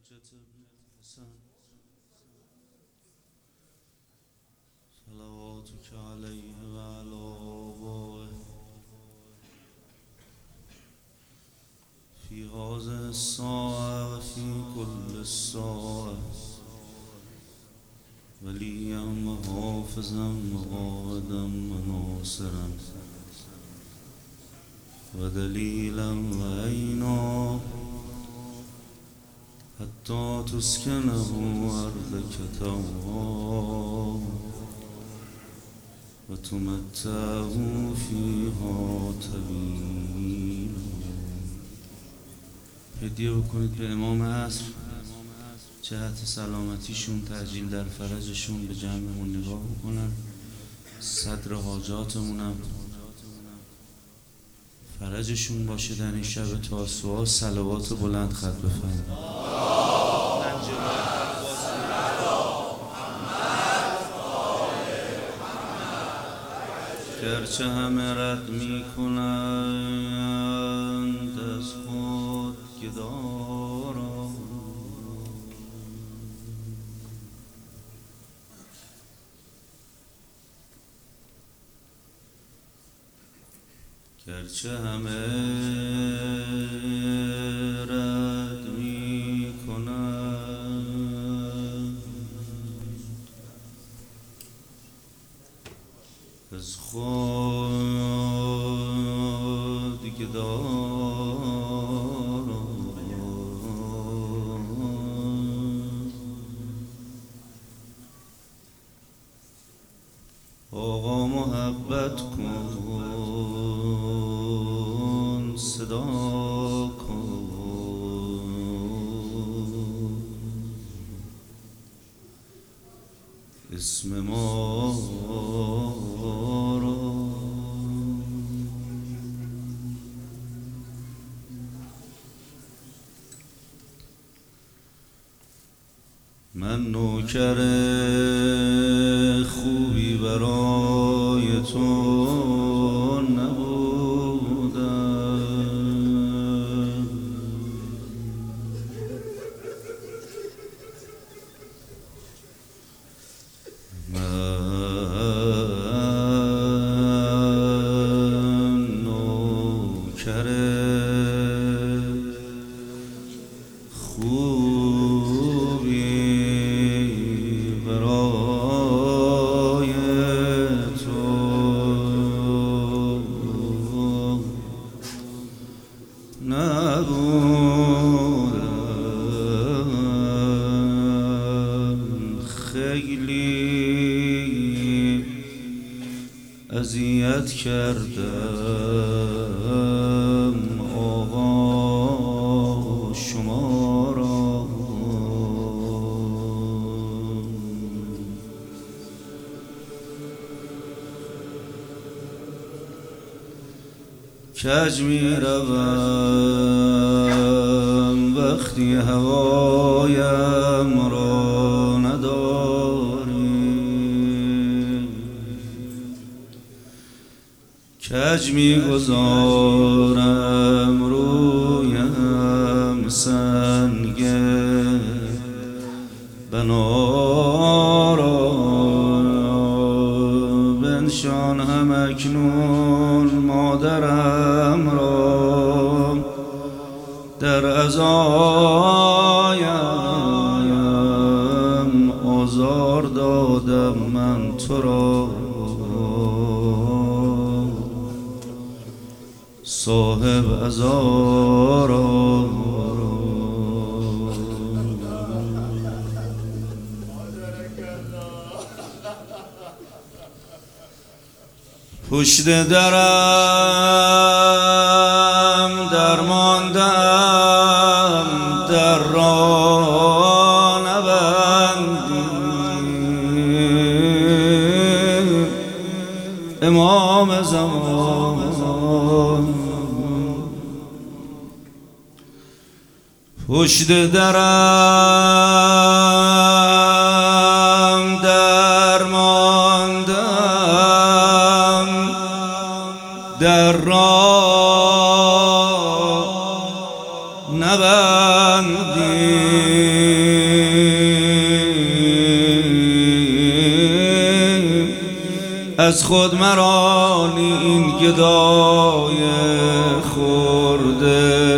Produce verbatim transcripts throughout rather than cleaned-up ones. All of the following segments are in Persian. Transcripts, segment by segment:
حجت ابن حسن صلواتك علیه و علی آبائه فی هذه الساعة و فی کل الساعة ولیا و حافظا و قائدا و ناصرا و دلیلا و عینا حتی تسکنه ارضک طوعا و تمتعه فیها طویلا. هدیه بکنید به امام عصر جهت سلامتیشون، تعجیل در فرجشون، به جمعمون نگاه بکنن، صدر حاجاتمونم فرجشون باشه در این شب تاسوعا. صلوات بلند خط بفرمایید. گرچه همه رد می کنند از خود گدا را، گرچه همه رد می کنند از خود گدا را، آقا محبت کن، صدا کن، اسم ما را. من نوکر خوبی برای تو نبودم، من نوکر خوبی برای تو نبودم، خیلی اذیت کردم آقا شما را، کج می روم وقتی هوایم را نداری، کج می گذارم رویم سنگ بنا را، بنشان هم اکنون مادرم را، در عزایم آزار دادم من تو را، صاحب عزا را. پشت درم درماندم، در را نبندی، امام زمان. پشت درم درماندم، در را نبندیم از خود مرانی این گدای خورده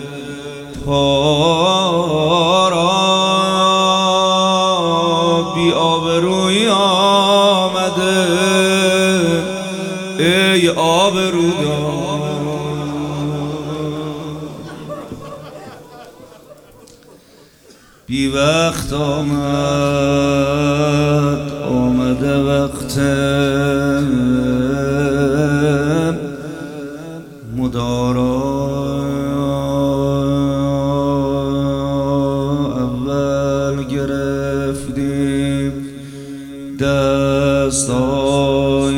پا را بی آبرویی آمده ای آبرودار بی وقت آمد آمده وقت مدارا اول گرفتیم دستای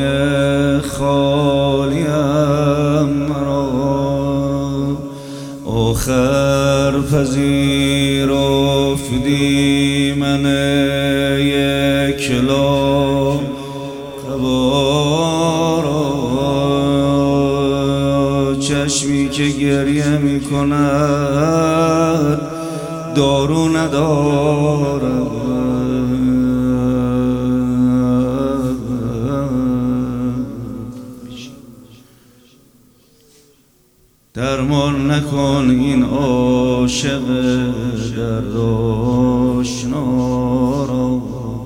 خالیم را آخر پذیرفتی من یک لا قبارا چشمی که گریه می کند دارو ندارد درمان نکن این عاشق درد آشنا را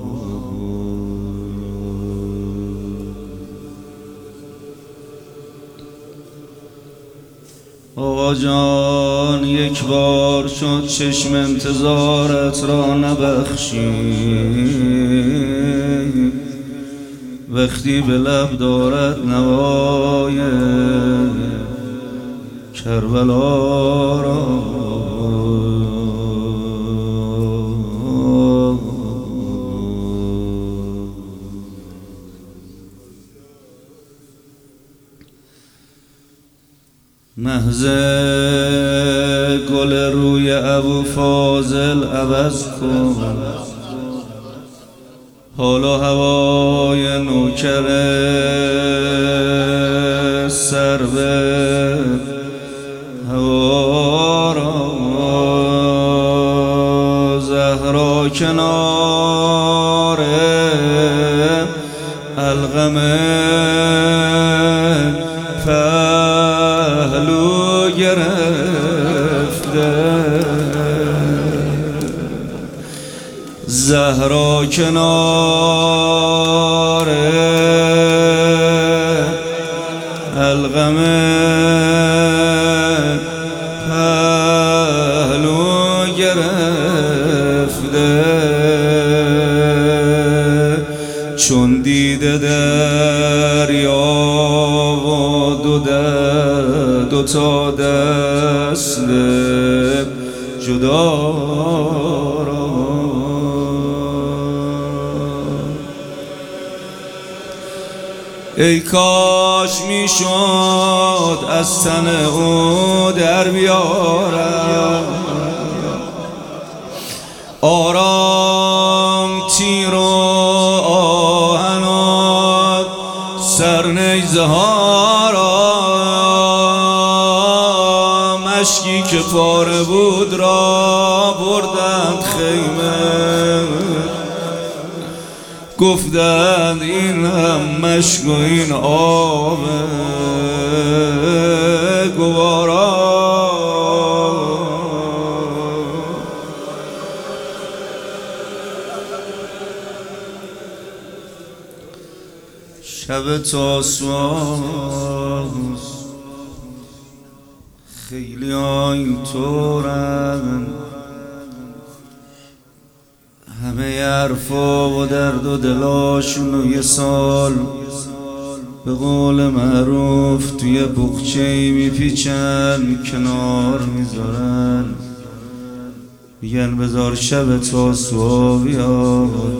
آقا جان یک بار شد چشم انتظارت را نبخشی وقتی به لب دارد نوای کربلا را محض گل روی ابو فاضل عوض کن حال و هوای نوکر سر به هوا را زهرا کنار الغم پهلو گرفته زهرا کنار الغم پهلو گرفته چون دیده دریا و دو دو تا دست جدا را ای کاش میشد از تن او در بیارم آرام تیر و آهن و سرنیزه ها را مشکی که پاره بود را بردند خیمه گفتند این هم مشک و این آب گوارا شب تاسوعاست خیلی ها اینطورن همه حرفا و درد و دلاشون و یه سال به قول معروف توی بخچه‌ای میپیچن کنار میذارن میگن بذار شب تاسوعا بیاد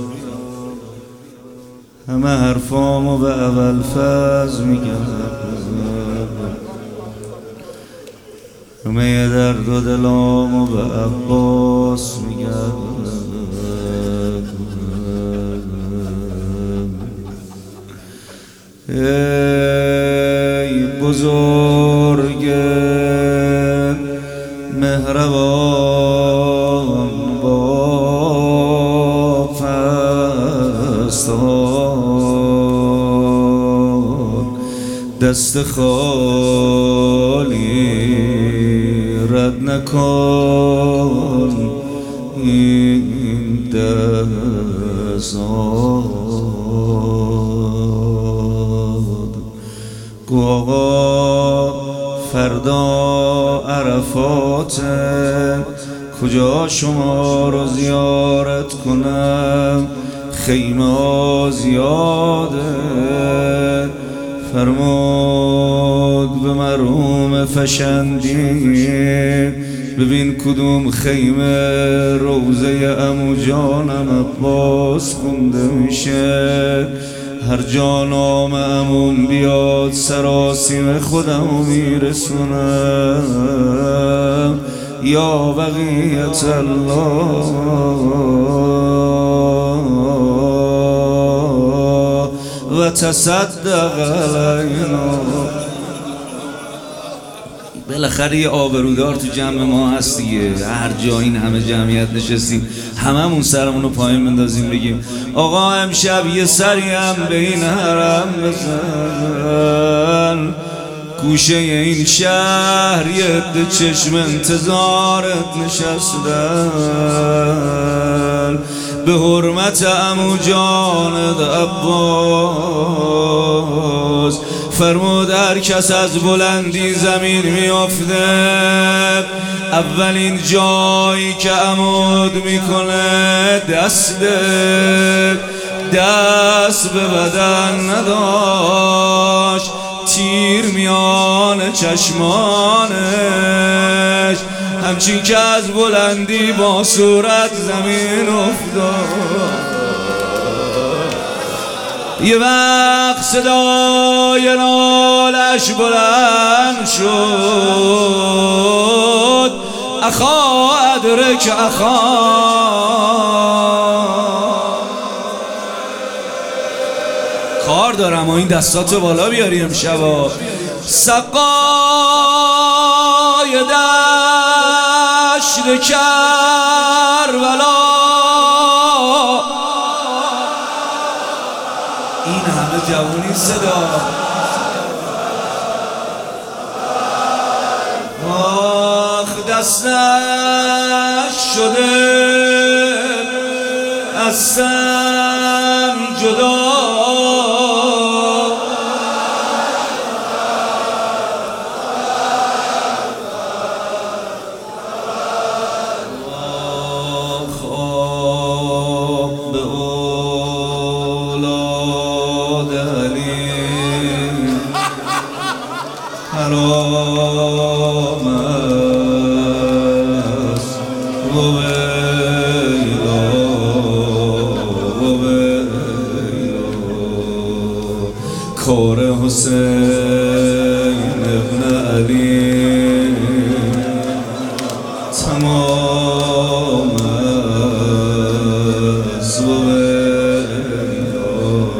همه حرفامو به اول فاز میگن همه درد و دلامو به عباس میگن ای بزرگ مهربان روان با پستان دست خالی رد نکن این دزاد. گو آقا فردا عرفات، کجا شما رو زیارت کنم؟ خیمه زیاده. فرمود به مرحوم فشندی ببین کدوم خیمه روزه عمو جانم عباس خونده میشه. هر جا نام عموم بیاد سراسیم خودمو میرسونم. یا بقیت الله و تصدق علینا. بالاخره یه آبرودار تو جمع ما هست دیگه. هر جا این همه جمعیت نشستیم هممون سرمون رو پایین بندازیم بگیم آقا امشب یه سری هم به این حرم بزن. گوشه این شهر یه عده چشم انتظارت نشستن به حرمت عمو جانت عباس. فرمود هر کس از بلندی زمین میافته اولین جایی که عمود میکنه دسته. دست به بدن نداشت، تیر میان چشمانش، همچین که از بلندی با صورت زمین افتاد. یه وقت صدای نالش بلند شد اخا ادرک اخا. کار دارم و این دستاتو بالا بیاری امشبا. سقای دشت کربلا این همه جوونی صدا. آخ دستش شده از سر جدا. حرام است ویلا ویلا کار حسین ابن علی تمام است ویلا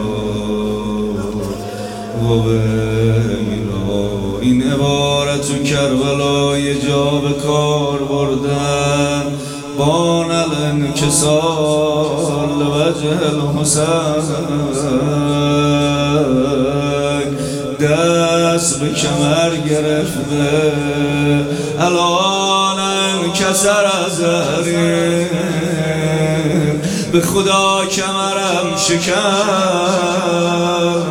ویلا. این عبارت تو کربلا یه جا به کار بردن با نلن کسال وجه الحسین. دست به کمر گرفته الان کسر از زهرین به خدا کمرم شکر.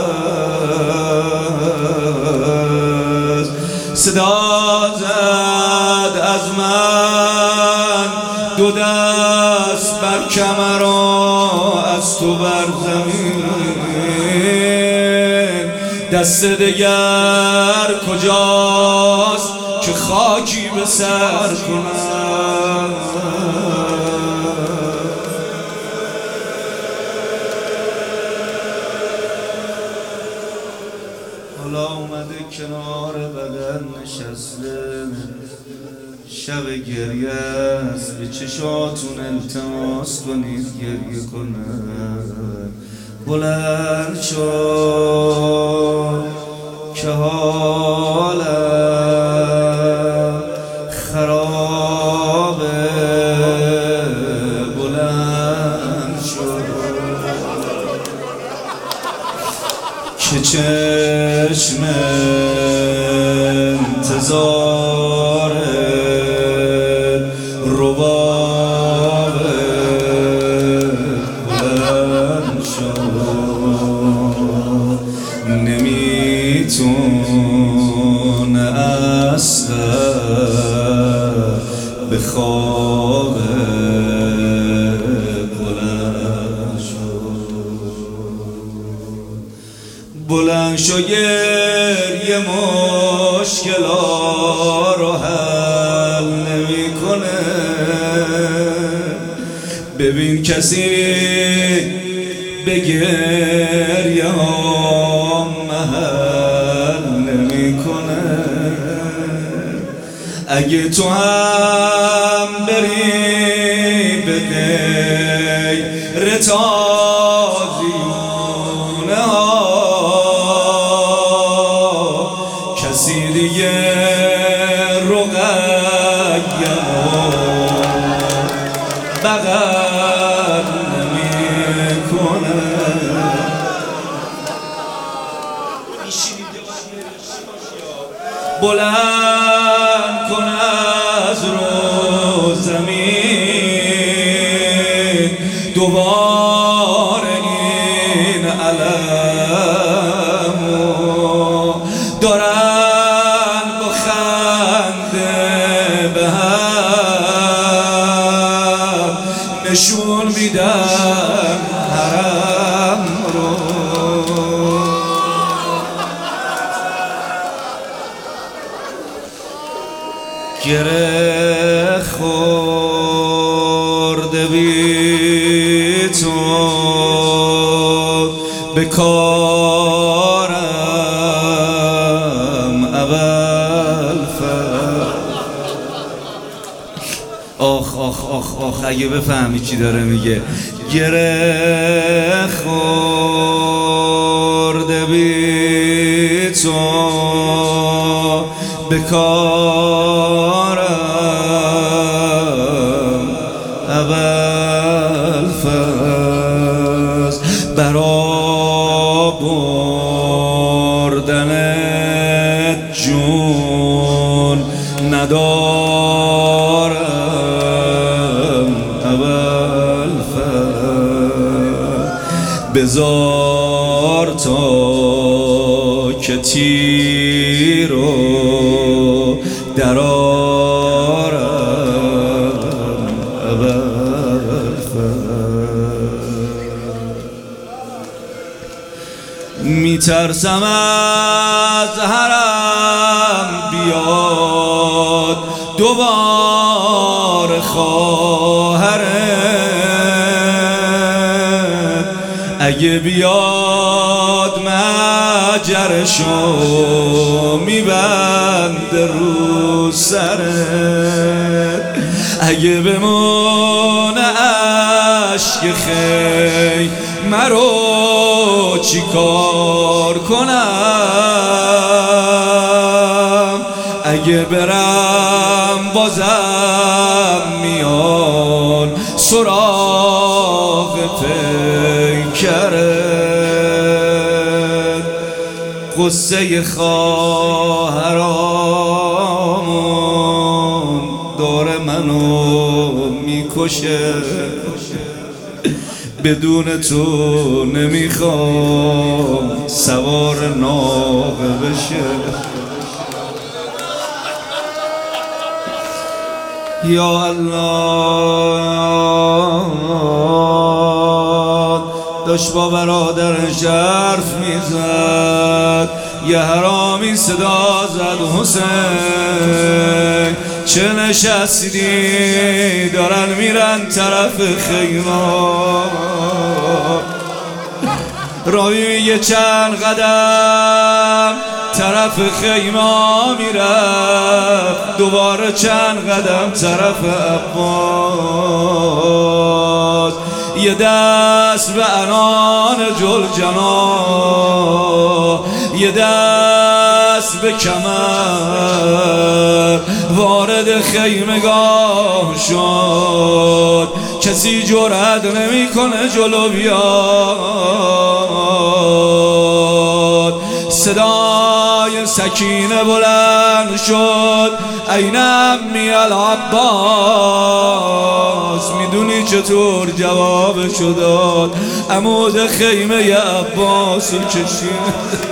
صدا زد از من دو دست بر کمر و از تو بر زمین. دست دگر کجاست که خاکی به سر کنم؟ حالا اومده کنار بدن نشسته شب گریه است به چشاتون التماس کنید گریه کنن. بلند شد که حالم خراب چشم انتظار رباب بلند شد، نمیتونه اصلا به خواب بلند شد. بلند شو گریه مشکلا رو حل نمیکنه، ببین کسی به گریه ها محل نمیکنه. اگه تو هم بری به غیر تازیونه ها، کسی دیگه رو قیم بغل نمیکنه. بلند کن از رو زمین دوباره این علمو، دارن با خنده به هم نشون میدن حرم رو. گره خورده بی تو به کارم اول فر. آخ آخ آخ آخ اگه بفهمی چی داره میگه. گره خورده بی تو به کارم اول فصل، برا بردنت جون ندارم اول فصل. بذار تا که تیر رو درارم اول فصل. میترسم از حرم بیاد دوباره خواهرت، اگه بیاد مجرشو میبنده رو سرت. اگه بمونه عشق خی مرو چی کار کنم؟ اگه برم بازم میان سراغ پیکرت. قصه خواهرامون دور منو میکشه، بدون تو نمیخوام سوار ناقه بشه. یا الله داشت با برادرش حرف میزد، یه حرامی صدا زد حسین چه نشستی؟ دارن میرن طرف خیمه. راوی یه چند قدم طرف خیمه میرفت، دوباره چند قدم طرف عباس. یه دست به عنان جلجنا، یه دست به کمر، وارد خیمگاه شد. کسی جرأت نمیکنه جلو بیاد. صدای سکینه بلند شد این عمی العباس. میدونی چطور جوابشو داد؟ عمود خیمه عباسو کشید.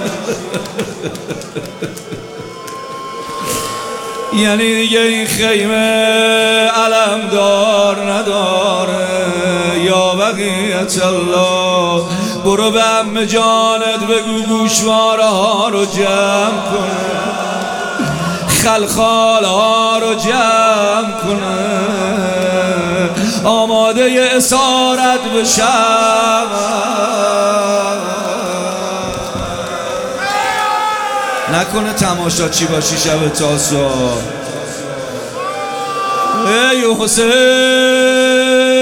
یعنی دیگه این خیمه علمدار نداره. یا بقیت الله، برو به عمه جانت بگو گوشواره ها رو جمع کنه، خلخال ها رو جمع کنه، آماده اسارت بشم. نکنه تماشا چی باشی شب تاسوعا. ای حسین،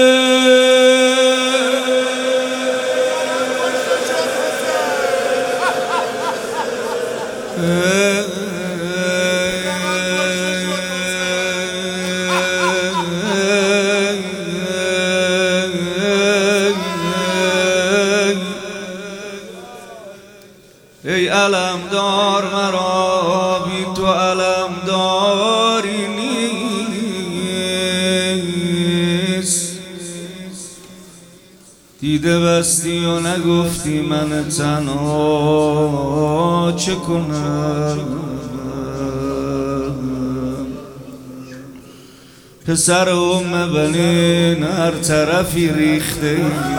ای علمدار مرا بی تو علمداری نیست. دیده بستی و نگفتی من تنها چه کنم. پسر ام بنین هر طرفی ریخته،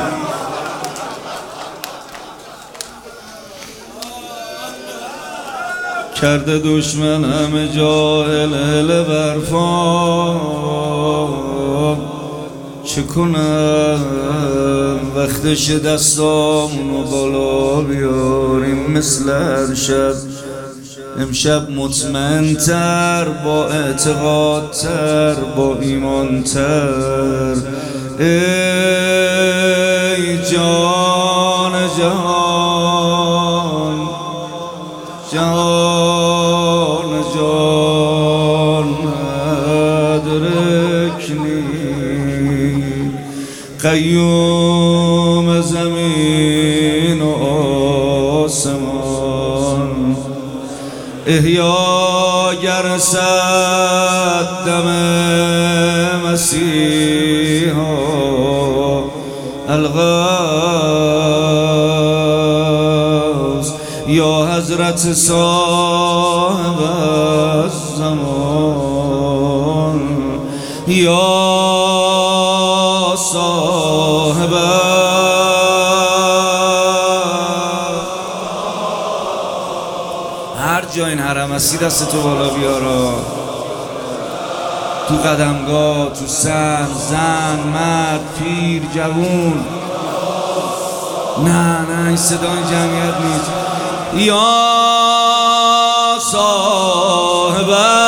کرده دشمن همه جا هل برفا. چه کنم وقتش دستامونو بالا بیاریم مثل هر شب. امشب مطمئن تر، با اعتقاد تر، با ایمان تر. ای جان جان جان جان ادرکنی، قیوم زمین و آسمان. احیاگر صد دم مسیحا الغاز. یا حضرت صاحب الزمان، یا صاحب هر جا این حرم هستی دست تو بالا بیارا. تو قدمگاه، تو سن، زن، مرد، پیر، جوون. نه نه این صدا این جمعیت نیست. یا صاحب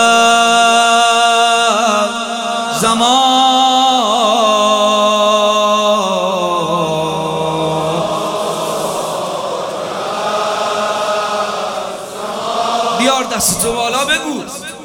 زمان، بیار دست تو بالا بگو.